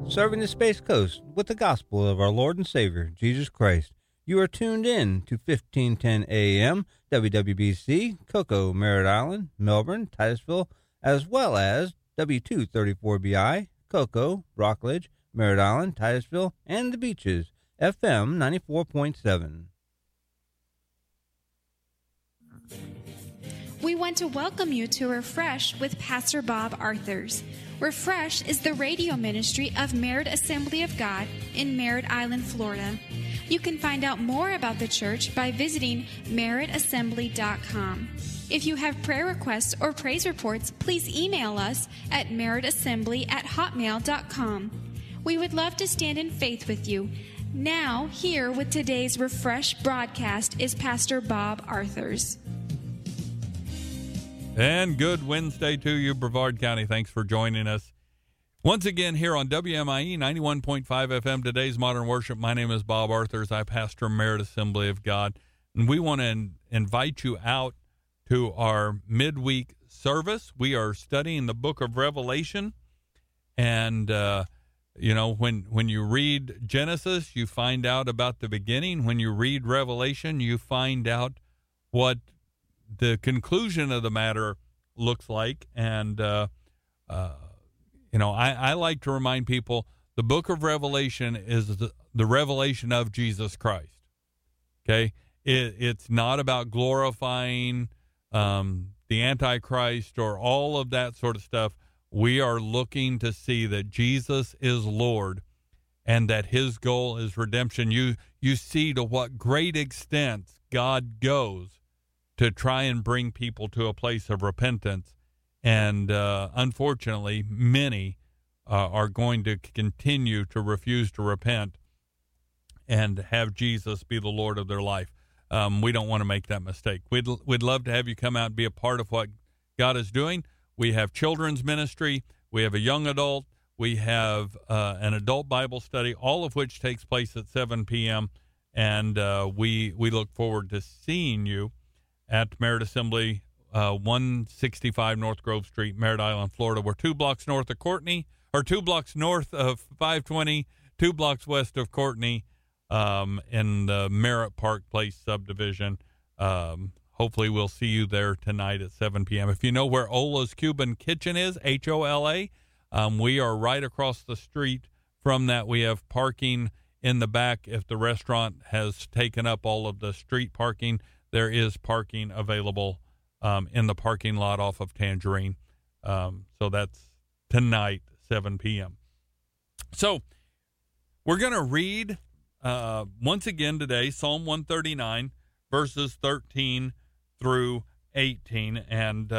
serving the Space Coast with the gospel of our Lord and Savior, Jesus Christ. You are tuned in to 1510 AM, WWBC, Cocoa, Merritt Island, Melbourne, Titusville, as well as W234BI, Cocoa, Rockledge, Merritt Island, Titusville, and the Beaches, FM 94.7. We want to welcome you to Refresh with Pastor Bob Arthurs. Refresh is the radio ministry of Merritt Assembly of God in Merritt Island, Florida. You can find out more about the church by visiting merrittassembly.com. If you have prayer requests or praise reports, please email us at merrittassembly@hotmail.com. We would love to stand in faith with you. Now, here with today's Refresh broadcast is Pastor Bob Arthurs. And good Wednesday to you, Brevard County. Thanks for joining us once again here on WMIE 91.5 FM, Today's Modern Worship. My name is Bob Arthurs. I pastor Merritt Assembly of God. And we want to invite you out to our midweek service. We are studying the book of Revelation. And, when you read Genesis, you find out about the beginning. When you read Revelation, you find out what the conclusion of the matter looks like. And, I like to remind people the book of Revelation is the revelation of Jesus Christ. Okay. It's not about glorifying the Antichrist or all of that sort of stuff. We are looking to see that Jesus is Lord and that his goal is redemption. You see to what great extent God goes to try and bring people to a place of repentance. And unfortunately, many are going to continue to refuse to repent and have Jesus be the Lord of their life. We don't want to make that mistake. We'd love to have you come out and be a part of what God is doing. We have children's ministry. We have a young adult. We have an adult Bible study, all of which takes place at 7 p.m. And we look forward to seeing you at Merritt Assembly, 165 North Grove Street, Merritt Island, Florida. We're 2 blocks north of Courtney, or 2 blocks north of 520, 2 blocks west of Courtney, in the Merritt Park Place subdivision. Hopefully we'll see you there tonight at 7 p.m. If you know where Ola's Cuban Kitchen is, H-O-L-A, we are right across the street from that. We have parking in the back. If the restaurant has taken up all of the street parking, there is parking available in the parking lot off of Tangerine. So that's tonight, 7 p.m. So we're going to read once again today Psalm 139, verses 13 through 18. And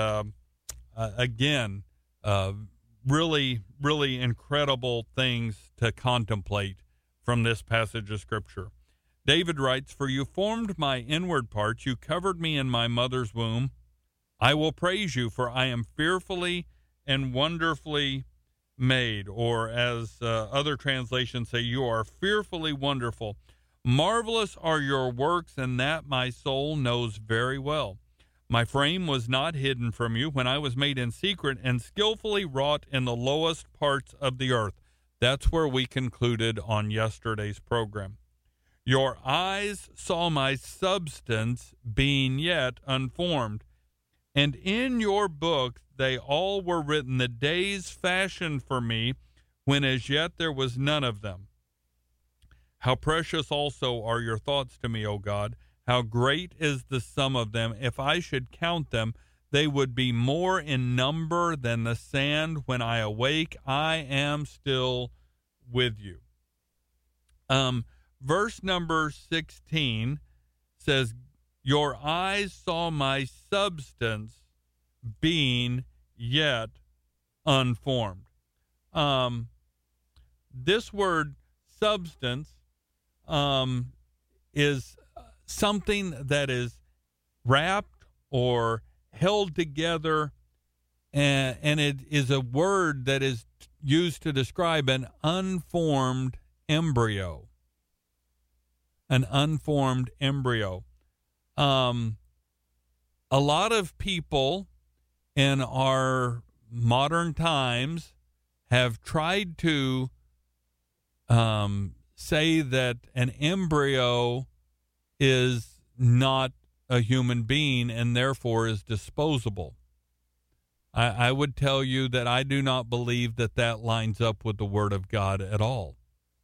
again, really, really incredible things to contemplate from this passage of Scripture. David writes, "For you formed my inward parts, you covered me in my mother's womb. I will praise you, for I am fearfully and wonderfully made." Or as other translations say, you are fearfully wonderful. Marvelous are your works, and that my soul knows very well. My frame was not hidden from you when I was made in secret and skillfully wrought in the lowest parts of the earth. That's where we concluded on yesterday's program. Your eyes saw my substance being yet unformed, and in your book they all were written, the days fashioned for me, when as yet there was none of them. How precious also are your thoughts to me, O God! How great is the sum of them! If I should count them, they would be more in number than the sand. When I awake, I am still with you. Verse number 16 says, your eyes saw my substance being yet unformed. This word substance is something that is wrapped or held together, and it is a word that is used to describe an unformed embryo. An unformed embryo. A lot of people in our modern times have tried to say that an embryo is not a human being and therefore is disposable. I would tell you that I do not believe that that lines up with the Word of God at all.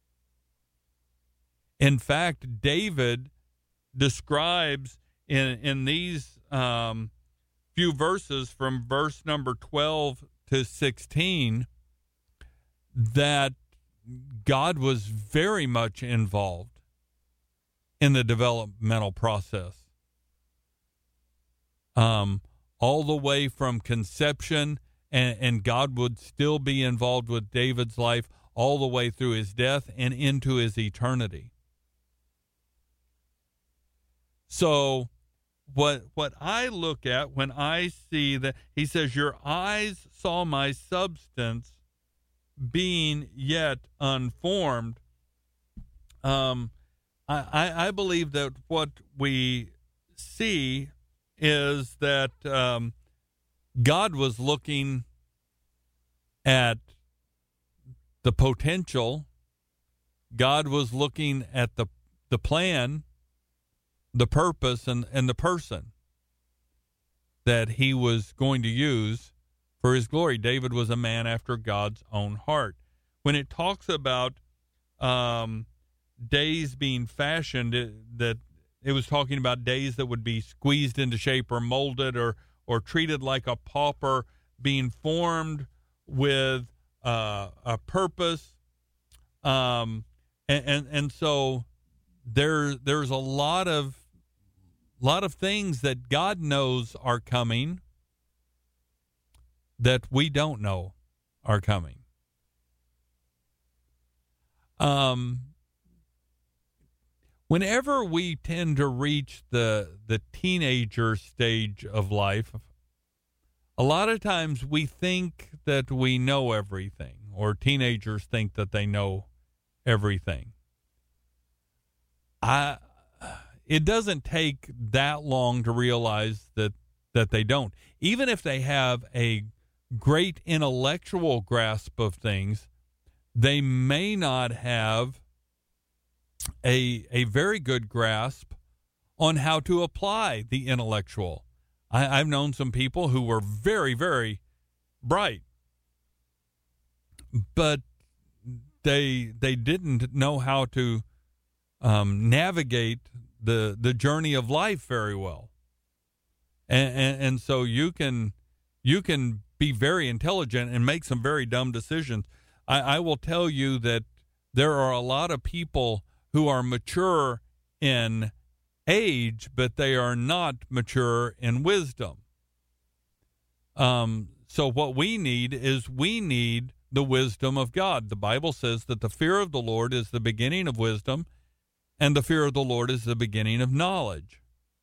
In fact, David describes in these few verses from verse number 12 to 16 that God was very much involved in the developmental process. All the way from conception, and God would still be involved with David's life all the way through his death and into his eternity. So what I look at when I see that, he says, your eyes saw my substance being yet unformed. I believe that what we see is that God was looking at the potential. God was looking at the plan, the purpose, and the person that he was going to use for his glory. David was a man after God's own heart. When it talks about days being fashioned, that it was talking about days that would be squeezed into shape or molded or treated like a pauper, being formed with a purpose. And so there's a lot of things that God knows are coming that we don't know are coming. Whenever we tend to reach the teenager stage of life, a lot of times we think that we know everything, or teenagers think that they know everything. It doesn't take that long to realize that they don't. Even if they have a great intellectual grasp of things, they may not have a very good grasp on how to apply the intellectual. I've known some people who were very, very bright, but they didn't know how to navigate the journey of life very well. And so you can be very intelligent and make some very dumb decisions. I will tell you that there are a lot of people who are mature in age, but they are not mature in wisdom. So what we need is the wisdom of God. The Bible says that the fear of the Lord is the beginning of wisdom, and the fear of the Lord is the beginning of knowledge.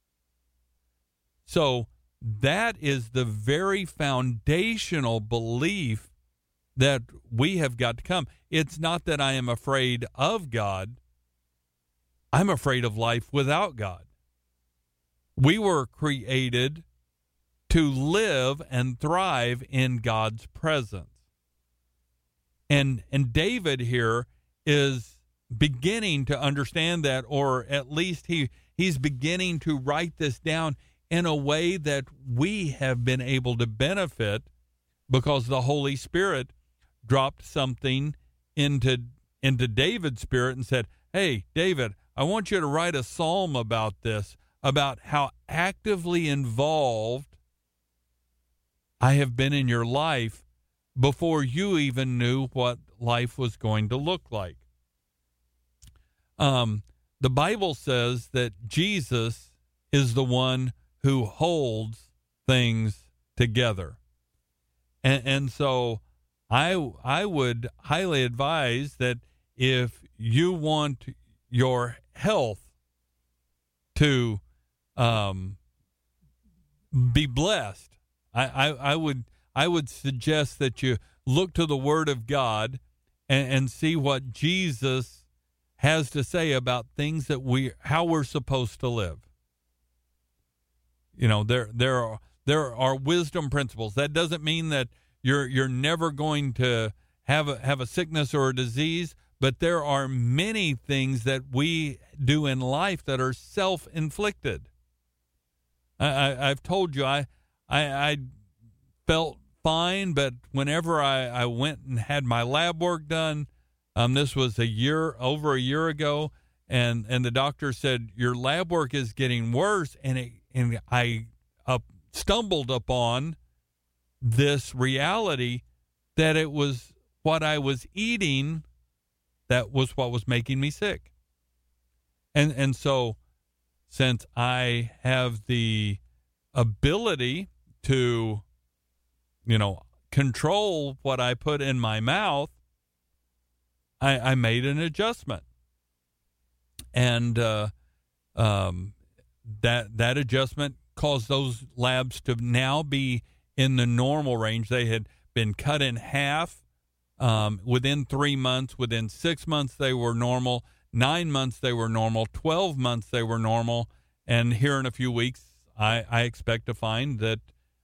So that is the very foundational belief that we have got to come. It's not that I am afraid of God. I'm afraid of life without God. We were created to live and thrive in God's presence. And David here is beginning to understand that, or at least he's beginning to write this down in a way that we have been able to benefit because the Holy Spirit dropped something into David's spirit and said, hey, David, I want you to write a psalm about this, about how actively involved I have been in your life before you even knew what life was going to look like. The Bible says that Jesus is the one who holds things together. And so I would highly advise that if you want your health to be blessed, I would suggest that you look to the Word of God and see what Jesus has to say about things that how we're supposed to live. You know, there are wisdom principles. That doesn't mean that you're never going to have a sickness or a disease, but there are many things that we do in life that are self-inflicted. I've told you I felt fine, but whenever I went and had my lab work done, this was over a year ago, and the doctor said your lab work is getting worse, and I stumbled upon this reality that it was what I was eating that was what was making me sick. And so since I have the ability to, control what I put in my mouth, I made an adjustment. And that adjustment caused those labs to now be in the normal range. They had been cut in half within 3 months. Within 6 months, they were normal. 9 months, they were normal. 12 months, they were normal. And here in a few weeks, I expect to find that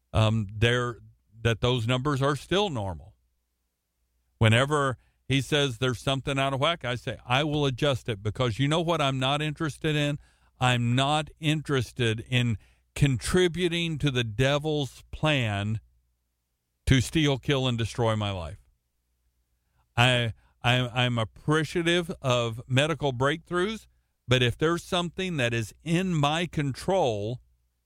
that those numbers are still normal. Whenever he says there's something out of whack, I say, I will adjust it, because you know what I'm not interested in? I'm not interested in contributing to the devil's plan to steal, kill, and destroy my life. I'm appreciative of medical breakthroughs, but if there's something that is in my control,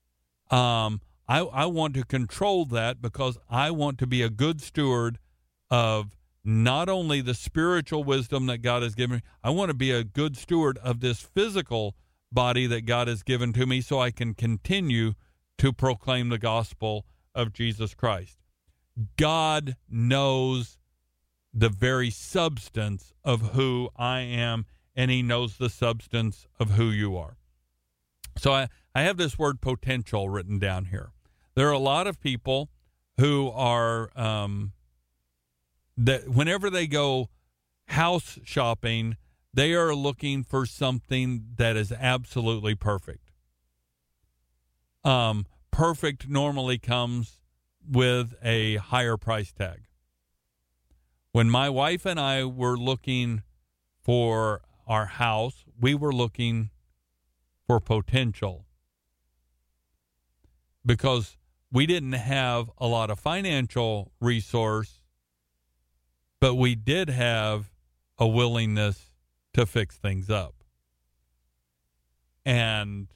I want to control that, because I want to be a good steward of not only the spiritual wisdom that God has given me, I want to be a good steward of this physical body that God has given to me, so I can continue to proclaim the gospel of Jesus Christ. God knows the very substance of who I am, and he knows the substance of who you are. So I have this word potential written down here. There are a lot of people who are, that whenever they go house shopping, they are looking for something that is absolutely perfect. Perfect normally comes with a higher price tag. When my wife and I were looking for our house, we were looking for potential, because we didn't have a lot of financial resource, but we did have a willingness to fix things up. And,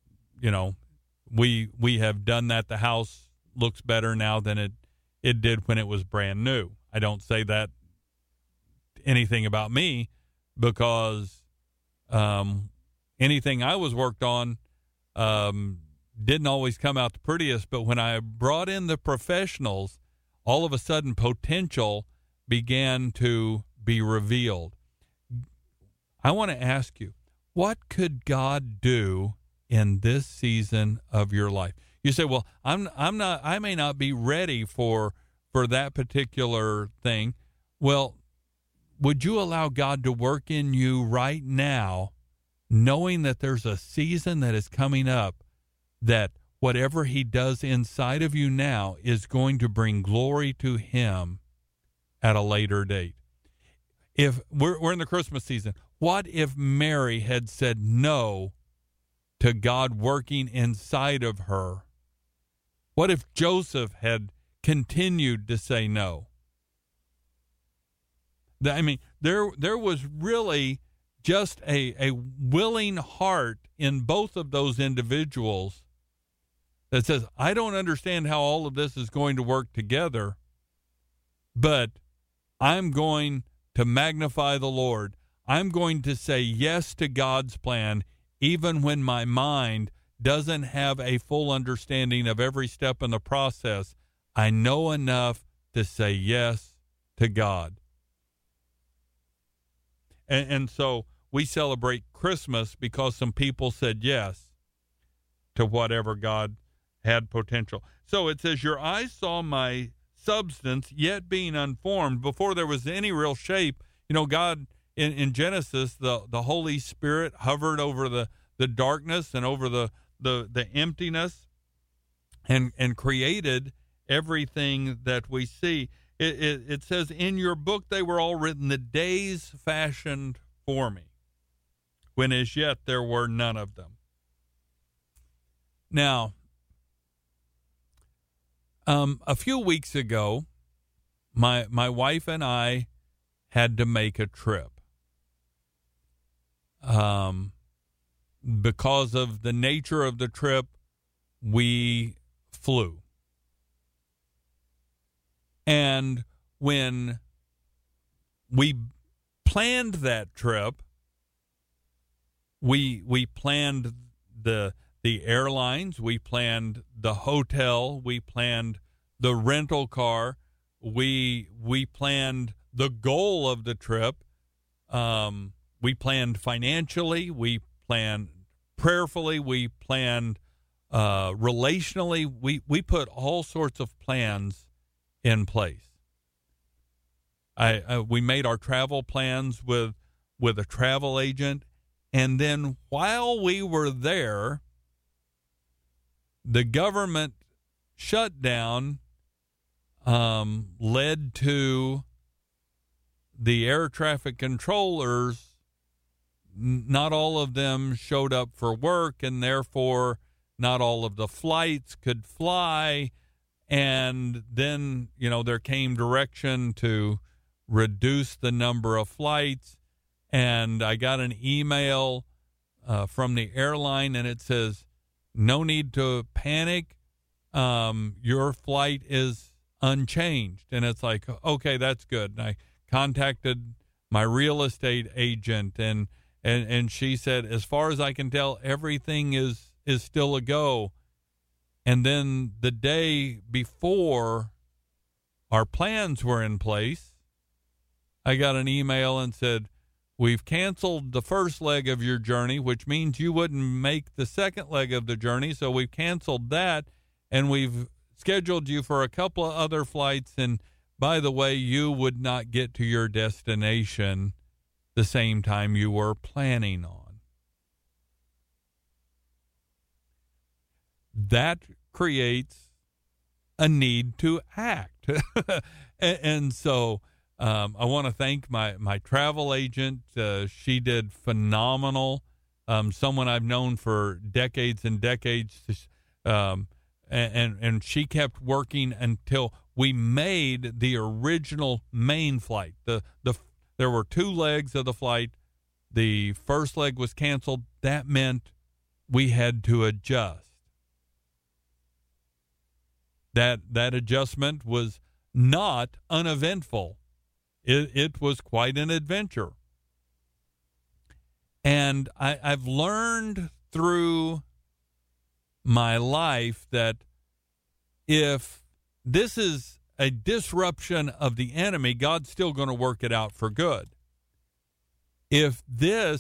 we have done that. The house looks better now than it did when it was brand new. I don't say that anything about me, because anything I was worked on didn't always come out the prettiest. But when I brought in the professionals, all of a sudden potential began to be revealed. I want to ask you, what could God do in this season of your life? You say, well, I may not be ready for that particular thing. Well, would you allow God to work in you right now, knowing that there's a season that is coming up, that whatever he does inside of you now is going to bring glory to him at a later date? If we're in the Christmas season, what if Mary had said no to God working inside of her? What if Joseph had continued to say no? I mean, there was really just a willing heart in both of those individuals that says, I don't understand how all of this is going to work together, but I'm going to magnify the Lord. I'm going to say yes to God's plan, even when my mind doesn't have a full understanding of every step in the process. I know enough to say yes to God. And so we celebrate Christmas because some people said yes to whatever God had potential. So it says, your eyes saw my substance yet being unformed, before there was any real shape. God, in Genesis, the Holy Spirit hovered over the darkness and over the emptiness and created everything that we see. It says, in your book they were all written, the days fashioned for me, when as yet there were none of them. Now, a few weeks ago, my wife and I had to make a trip. Because of the nature of the trip, we flew. And when we planned that trip, we planned the airlines, we planned the hotel, we planned the rental car, we planned the goal of the trip. We planned financially, we planned prayerfully, we planned relationally. We put all sorts of plans in place. We made our travel plans with a travel agent, and then while we were there, the government shutdown led to the air traffic controllers. Not all of them showed up for work, and therefore not all of the flights could fly. And then, there came direction to reduce the number of flights. And I got an email from the airline, and it says, no need to panic. Your flight is unchanged. And it's like, okay, that's good. And I contacted my real estate agent, and she said, as far as I can tell, everything is still a go. And then the day before our plans were in place, I got an email and said, we've canceled the first leg of your journey, which means you wouldn't make the second leg of the journey. So we've canceled that, and we've scheduled you for a couple of other flights. And by the way, you would not get to your destination the same time you were planning on. That creates a need to act. and so I want to thank my travel agent. She did phenomenal. Someone I've known for decades and decades. And she kept working until we made the original main flight. There were two legs of the flight. The first leg was canceled. That meant we had to adjust. That adjustment was not uneventful. It was quite an adventure. And I've learned through my life that if this is a disruption of the enemy, God's still going to work it out for good. If the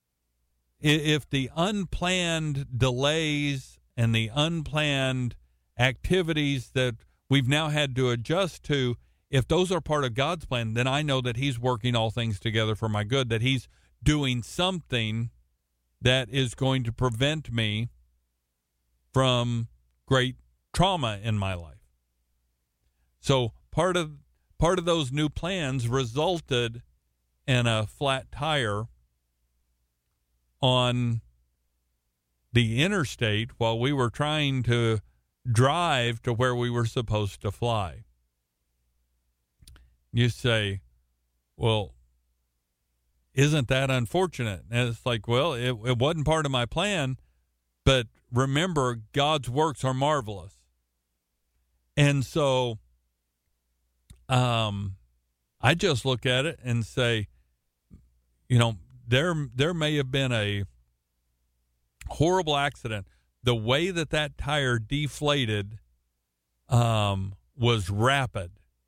unplanned delays and the unplanned activities that we've now had to adjust to, if those are part of God's plan, then I know that he's working all things together for my good, that he's doing something that is going to prevent me from great trauma in my life. So part of those new plans resulted in a flat tire on the interstate while we were trying to drive to where we were supposed to fly. You say, well, isn't that unfortunate? And it's like, well, it wasn't part of my plan, but remember, God's works are marvelous. And so I just look at it and say, there may have been a horrible accident. The way that tire deflated was rapid.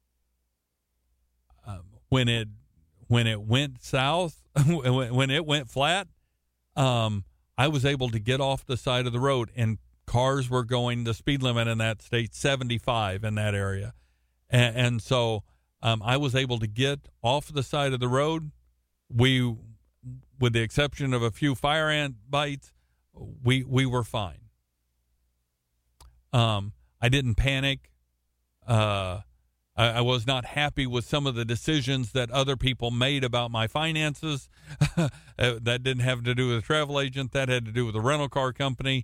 When it went south, when it went flat, I was able to get off the side of the road, and cars were going the speed limit in that state, 75 in that area. And so I was able to get off the side of the road. We, with the exception of a few fire ant bites, we were fine. I didn't panic. I I was not happy with some of the decisions that other people made about my finances. That didn't have to do with a travel agent. That had to do with a rental car company.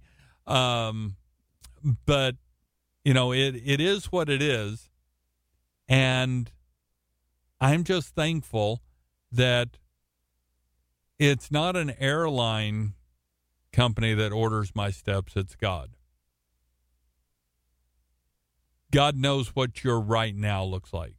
But, you know, it is what it is. And I'm just thankful that it's not an airline company that orders my steps. It's God. God knows what your right now looks like.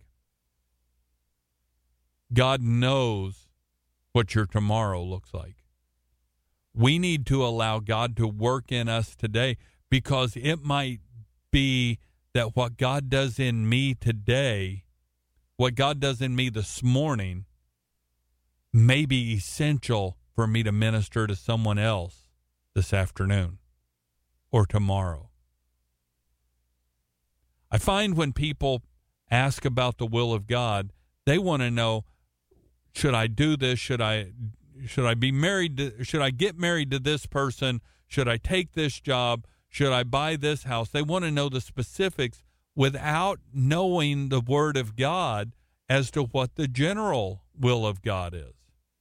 God knows what your tomorrow looks like. We need to allow God to work in us today, because it might be that what God does in me today, what God does in me this morning, may be essential for me to minister to someone else this afternoon or tomorrow. I find when people ask about the will of God, they want to know, should I do this? Should I be married? Should I get married to this person? Should I take this job? Should I buy this house? They want to know the specifics without knowing the Word of God as to what the general will of God is.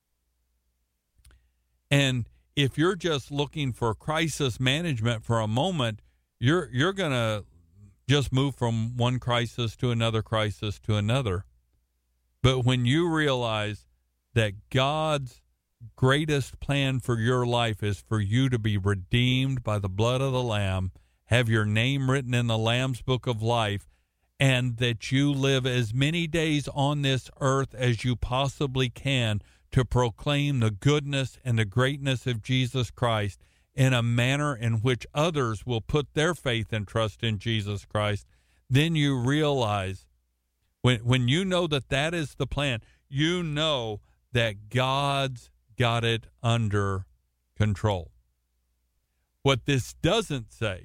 And if you're just looking for crisis management for a moment, you're going to just move from one crisis to another crisis to another. But when you realize that God's greatest plan for your life is for you to be redeemed by the blood of the Lamb, have your name written in the Lamb's book of life, and that you live as many days on this earth as you possibly can to proclaim the goodness and the greatness of Jesus Christ in a manner in which others will put their faith and trust in Jesus Christ, then you realize, when you know that that is the plan, you know that God's got it under control. What this doesn't say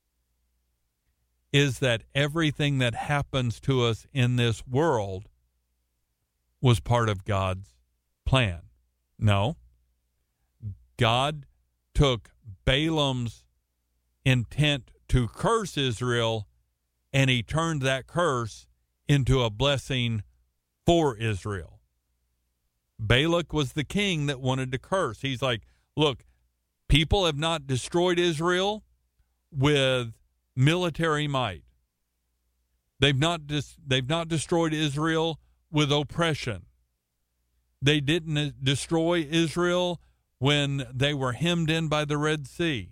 is that everything that happens to us in this world was part of God's plan. No. God took Balaam's intent to curse Israel, and he turned that curse into a blessing for Israel. Balak was the king that wanted to curse. He's like, look, people have not destroyed Israel with military might. They've not destroyed Israel with oppression. They didn't destroy Israel when they were hemmed in by the Red Sea.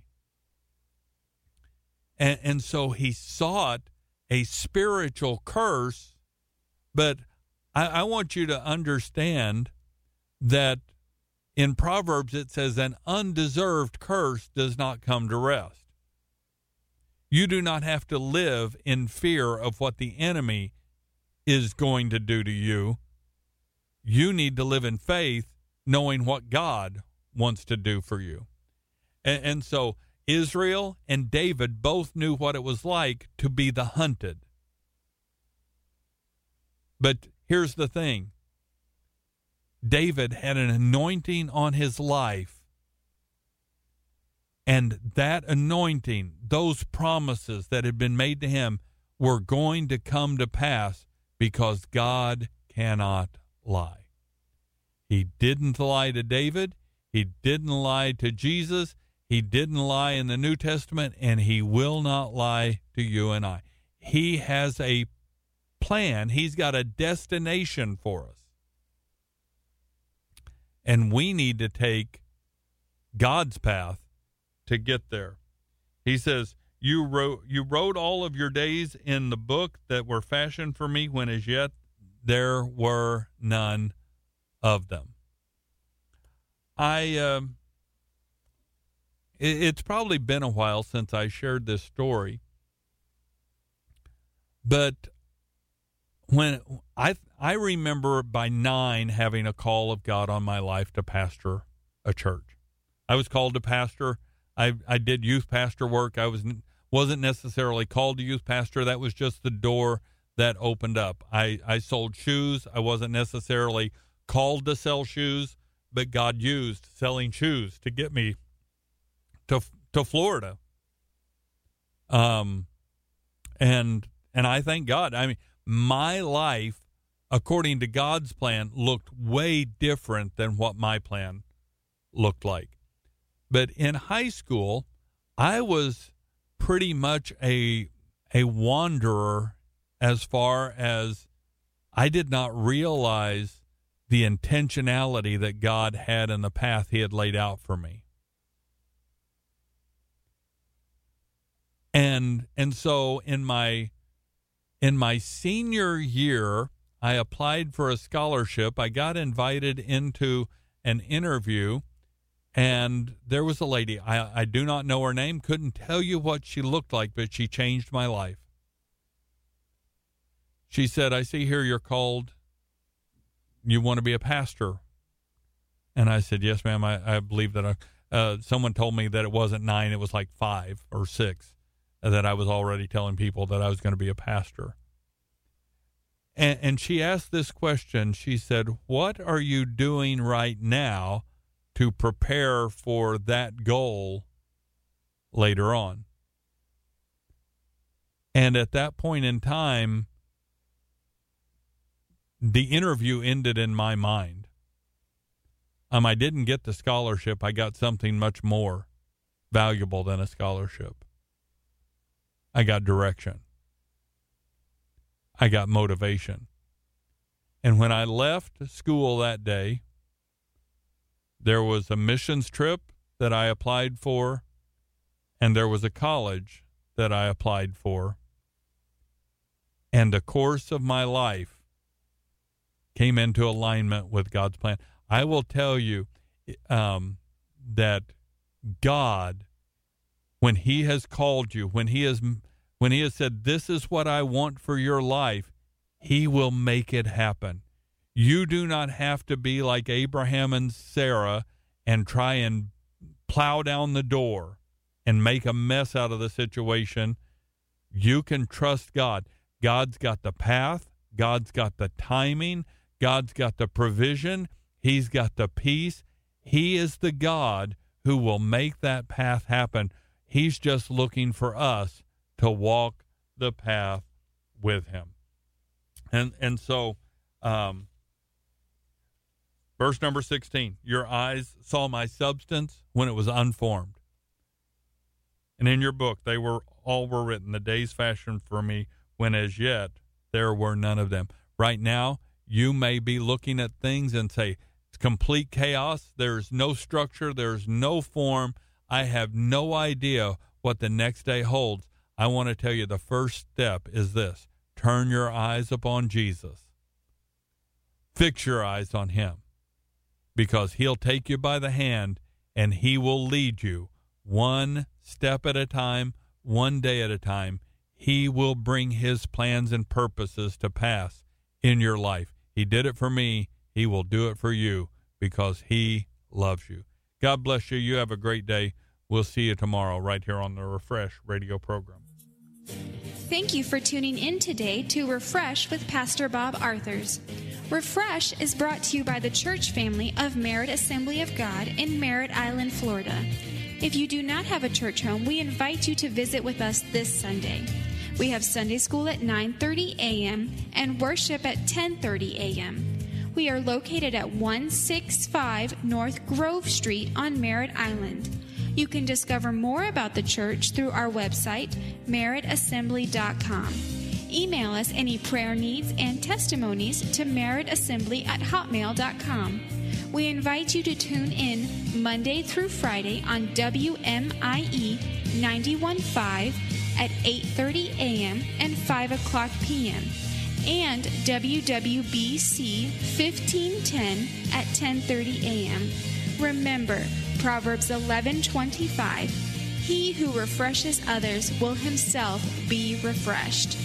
And so he sought a spiritual curse, but I want you to understand that in Proverbs it says an undeserved curse does not come to rest. You do not have to live in fear of what the enemy is going to do to you. You need to live in faith, knowing what God wants to do for you. And so Israel and David both knew what it was like to be the hunted. But here's the thing. David had an anointing on his life, and that anointing, those promises that had been made to him, were going to come to pass because God cannot lie. He didn't lie to David. He didn't lie to Jesus. He didn't lie in the New Testament, and he will not lie to you and I. He has a plan. He's got a destination for us. And we need to take God's path to get there. He says, you wrote all of your days in the book that were fashioned for me when as yet there were none of them. It's probably been a while since I shared this story, but when I remember by 9 having a call of God on my life to pastor a church. I was called to pastor. I did youth pastor work. I wasn't necessarily called to youth pastor. That was just the door that opened up. I sold shoes. I wasn't necessarily called to sell shoes, but God used selling shoes to get me to Florida. And I thank God. I mean, my life, according to God's plan, looked way different than what my plan looked like. But in high school, I was pretty much a wanderer, as far as I did not realize the intentionality that God had in the path he had laid out for me. And so in my senior year, I applied for a scholarship. I got invited into an interview, and there was a lady. I do not know her name, couldn't tell you what she looked like, but she changed my life. She said, "I see here you're called. You want to be a pastor?" And I said, "Yes, ma'am. I believe that." Someone told me that it wasn't 9, it was like 5 or 6. That I was already telling people that I was going to be a pastor. And she asked this question. She said, "What are you doing right now to prepare for that goal later on?" And at that point in time, the interview ended in my mind. I didn't get the scholarship. I got something much more valuable than a scholarship. I got direction. I got motivation. And when I left school that day, there was a missions trip that I applied for, and there was a college that I applied for. And the course of my life came into alignment with God's plan. I will tell you that God, when he has called you, when he has said, "This is what I want for your life," he will make it happen. You do not have to be like Abraham and Sarah and try and plow down the door and make a mess out of the situation. You can trust God. God's got the path. God's got the timing. God's got the provision. He's got the peace. He is the God who will make that path happen. He's just looking for us to walk the path with him. And so, verse number 16, "Your eyes saw my substance when it was unformed. And in your book, they were written, the days fashioned for me, when as yet there were none of them." Right now, you may be looking at things and say, "It's complete chaos. There's no structure. There's no form. I have no idea what the next day holds." I want to tell you the first step is this: turn your eyes upon Jesus. Fix your eyes on him, because he'll take you by the hand and he will lead you one step at a time, one day at a time. He will bring his plans and purposes to pass in your life. He did it for me. He will do it for you because he loves you. God bless you. You have a great day. We'll see you tomorrow right here on the Refresh radio program. Thank you for tuning in today to Refresh with Pastor Bob Arthurs. Refresh is brought to you by the church family of Merritt Assembly of God in Merritt Island, Florida. If you do not have a church home, we invite you to visit with us this Sunday. We have Sunday school at 9:30 a.m. and worship at 10:30 a.m. We are located at 165 North Grove Street on Merritt Island. You can discover more about the church through our website, merrittassembly.com. Email us any prayer needs and testimonies to merrittassembly@hotmail.com. We invite you to tune in Monday through Friday on WMIE 91.5 at 8:30 a.m. and 5 o'clock p.m. and WWBC 1510 at 10:30 a.m. Remember, Proverbs 11:25, "He who refreshes others will himself be refreshed."